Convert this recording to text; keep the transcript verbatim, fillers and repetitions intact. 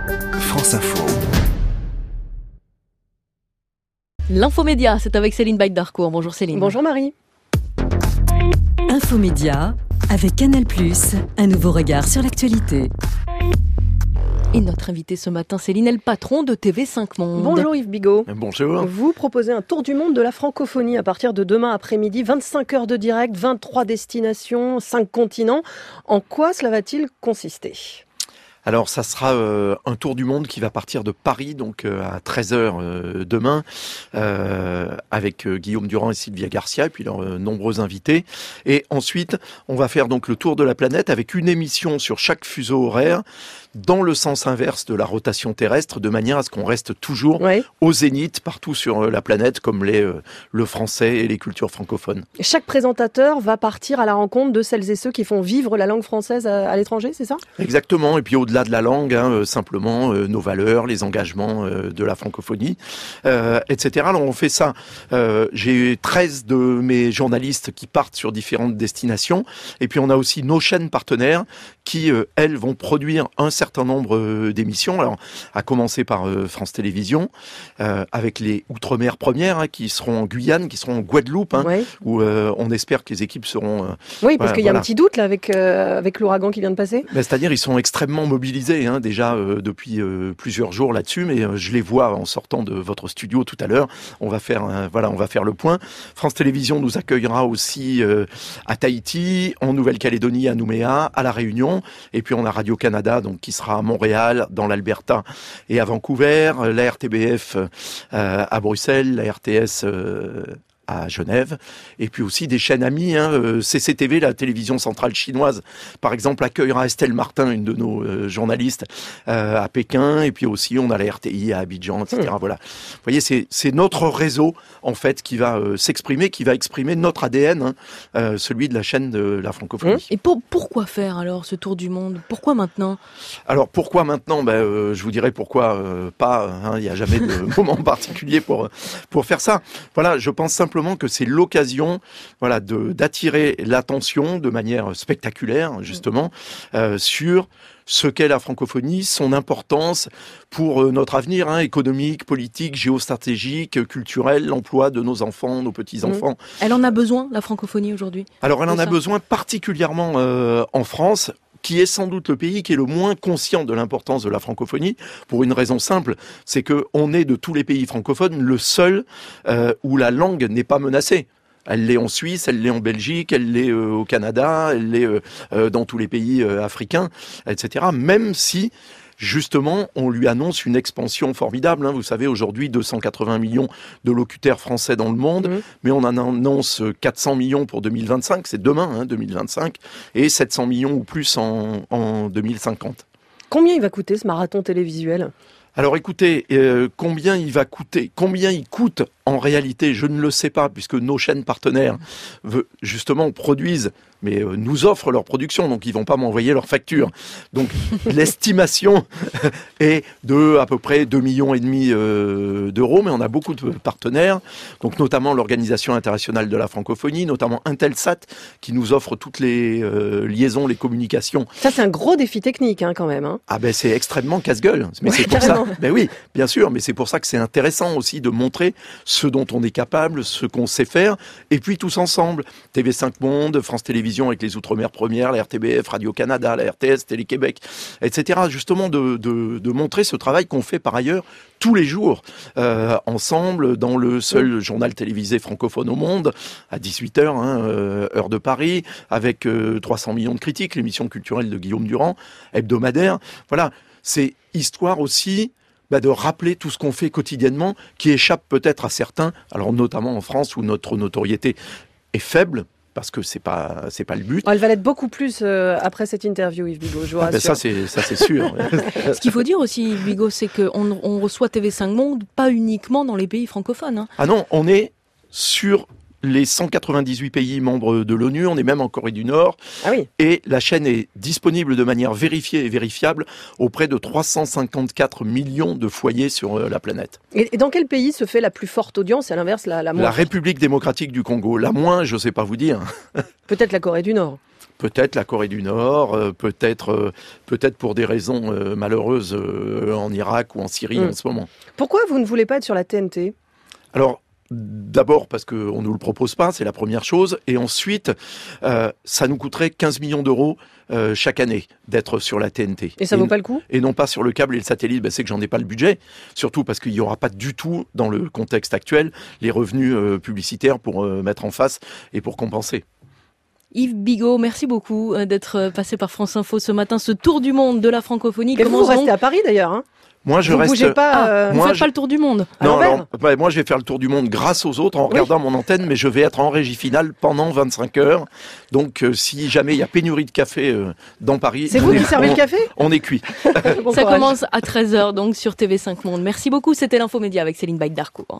France Info. L'infomédia, c'est avec Céline Baïd-Darcourt. Bonjour Céline. Bonjour Marie. Infomédia, avec Canal plus, un nouveau regard sur l'actualité. Et notre invité ce matin, Céline, est le patron de T V cinq Monde. Bonjour Yves Bigot. Bonjour. Vous proposez un tour du monde de la francophonie à partir de demain après-midi. vingt-cinq heures de direct, vingt-trois destinations, cinq continents. En quoi cela va-t-il consister ? Alors ça sera euh, un tour du monde qui va partir de Paris, donc euh, à treize heures euh, demain, euh, avec euh, Guillaume Durand et Sylvia Garcia, et puis leurs euh, nombreux invités. Et ensuite, on va faire donc le tour de la planète avec une émission sur chaque fuseau horaire, dans le sens inverse de la rotation terrestre, de manière à ce qu'on reste toujours ouais. au zénith partout sur la planète, comme l'est euh, le français et les cultures francophones. Chaque présentateur va partir à la rencontre de celles et ceux qui font vivre la langue française à, à l'étranger, c'est ça ? Exactement, et puis au-delà de la langue, hein, euh, simplement euh, nos valeurs, les engagements euh, de la francophonie, euh, et cetera. Alors on fait ça, euh, j'ai treize de mes journalistes qui partent sur différentes destinations, et puis on a aussi nos chaînes partenaires qui, euh, elles, vont produire un certain nombre euh, d'émissions, alors à commencer par euh, France Télévisions, euh, avec les Outre-mer premières, hein, qui seront en Guyane, qui seront en Guadeloupe, hein, ouais. où euh, on espère que les équipes seront... Euh, oui, parce voilà, qu'il y a voilà. un petit doute là avec, euh, avec l'ouragan qui vient de passer. Ben, c'est-à-dire ils sont extrêmement mobilisés hein, déjà euh, depuis euh, plusieurs jours là-dessus, mais euh, je les vois en sortant de votre studio tout à l'heure. On va faire, euh, voilà, on va faire le point. France Télévisions nous accueillera aussi euh, à Tahiti, en Nouvelle-Calédonie, à Nouméa, à La Réunion, et puis on a Radio-Canada donc qui sera à Montréal, dans l'Alberta et à Vancouver, la R T B F euh, à Bruxelles, la R T S euh, à Genève, et puis aussi des chaînes amies, hein, euh, C C T V, la télévision centrale chinoise, par exemple, accueillera Estelle Martin, une de nos euh, journalistes, euh, à Pékin, et puis aussi on a la R T I à Abidjan, et cetera. Mmh. Voilà. Vous voyez, c'est, c'est notre réseau, en fait, qui va euh, s'exprimer, qui va exprimer notre A D N, hein, euh, celui de la chaîne de la francophonie. Mmh. Et pour, pourquoi faire, alors, ce tour du monde ? Pourquoi maintenant ? Alors, pourquoi maintenant ? Ben, euh, je vous dirais pourquoi euh, pas, hein, il n'y a jamais de moment particulier pour, pour faire ça. Voilà, je pense simplement que c'est l'occasion, voilà, de d'attirer l'attention de manière spectaculaire, justement, euh, sur ce qu'est la francophonie, son importance pour euh, notre avenir hein, économique, politique, géostratégique, culturel, l'emploi de nos enfants, nos petits-enfants. Mmh. Elle en a besoin, la francophonie, aujourd'hui ? Alors, elle en ça. a besoin particulièrement euh, en France, qui est sans doute le pays qui est le moins conscient de l'importance de la francophonie, pour une raison simple, c'est qu'on est de tous les pays francophones le seul euh, où la langue n'est pas menacée. Elle l'est en Suisse, elle l'est en Belgique, elle l'est euh, au Canada, elle l'est euh, euh, dans tous les pays euh, africains, et cetera. Même si... Justement, on lui annonce une expansion formidable. Hein. Vous savez, aujourd'hui, deux cent quatre-vingts millions de locuteurs français dans le monde, mmh. mais on en annonce quatre cents millions pour deux mille vingt-cinq, c'est demain, hein, deux mille vingt-cinq, et sept cents millions ou plus en, en deux mille cinquante. Combien il va coûter ce marathon télévisuel ? Alors écoutez, euh, combien il va coûter ? Combien il coûte en réalité ? Je ne le sais pas, puisque nos chaînes partenaires, justement, produisent, mais euh, nous offrent leur production, donc ils vont pas m'envoyer leur facture. Donc l'estimation est de à peu près deux virgule cinq millions euh, d'euros, mais on a beaucoup de partenaires, donc notamment l'Organisation internationale de la francophonie, notamment Intelsat, qui nous offre toutes les euh, liaisons, les communications. Ça, c'est un gros défi technique, hein, quand même. Hein. Ah ben c'est extrêmement casse-gueule, mais ouais, c'est pour carrément. ça. Ben oui, bien sûr, mais c'est pour ça que c'est intéressant aussi de montrer ce dont on est capable, ce qu'on sait faire, et puis tous ensemble, T V cinq Monde, France Télévisions avec les Outre-mer premières, la R T B F, Radio-Canada, la R T S, Télé-Québec, et cetera. Justement de, de, de montrer ce travail qu'on fait par ailleurs tous les jours, euh, ensemble, dans le seul journal télévisé francophone au monde, à dix-huit heures, hein, euh, heure de Paris, avec euh, trois cents millions de critiques, l'émission culturelle de Guillaume Durand, hebdomadaire. Voilà, c'est histoire aussi... Bah de rappeler tout ce qu'on fait quotidiennement, qui échappe peut-être à certains, alors notamment en France où notre notoriété est faible, parce que c'est pas c'est pas le but. Elle va l'être beaucoup plus euh, après cette interview, Yves Bigot, je vous rassure. Ah ben ça c'est ça c'est sûr. Ce qu'il faut dire aussi, Yves Bigot, c'est qu'on on reçoit T V cinq Monde pas uniquement dans les pays francophones. Hein. Ah non, on est sur les cent quatre-vingt-dix-huit pays membres de l'ONU, on est même en Corée du Nord. Ah oui. Et la chaîne est disponible de manière vérifiée et vérifiable auprès de trois cent cinquante-quatre millions de foyers sur la planète. Et, et dans quel pays se fait la plus forte audience, à l'inverse, la, la moins? La République démocratique du Congo. La moins, je ne sais pas vous dire. Peut-être la Corée du Nord. Peut-être la Corée du Nord, euh, peut-être euh, peut-être pour des raisons euh, malheureuses euh, en Irak ou en Syrie mmh. en ce moment. Pourquoi vous ne voulez pas être sur la T N T ? Alors, d'abord parce qu'on ne nous le propose pas, c'est la première chose. Et ensuite, euh, ça nous coûterait quinze millions d'euros euh, chaque année d'être sur la T N T. Et ça ne vaut pas le coup ? Et non pas sur le câble et le satellite, ben c'est que j'en ai pas le budget. Surtout parce qu'il n'y aura pas du tout, dans le contexte actuel, les revenus euh, publicitaires pour euh, mettre en face et pour compenser. Yves Bigot, merci beaucoup d'être passé par France Info ce matin. Ce tour du monde de la francophonie. Et vous, vous restez à Paris d'ailleurs, hein ? Moi, je vous reste. Bougez pas, ah, euh... vous moi, faites je... pas le tour du monde. Non, non. Bah, moi, je vais faire le tour du monde grâce aux autres en regardant oui. mon antenne, mais je vais être en régie finale pendant vingt-cinq heures. Donc, euh, si jamais il y a pénurie de café euh, dans Paris, c'est vous qui servez on, le café ? On est cuit. Bon Ça courage. Commence à treize heures donc sur T V cinq Monde. Merci beaucoup. C'était l'info média avec Céline Baïk-Darcourt.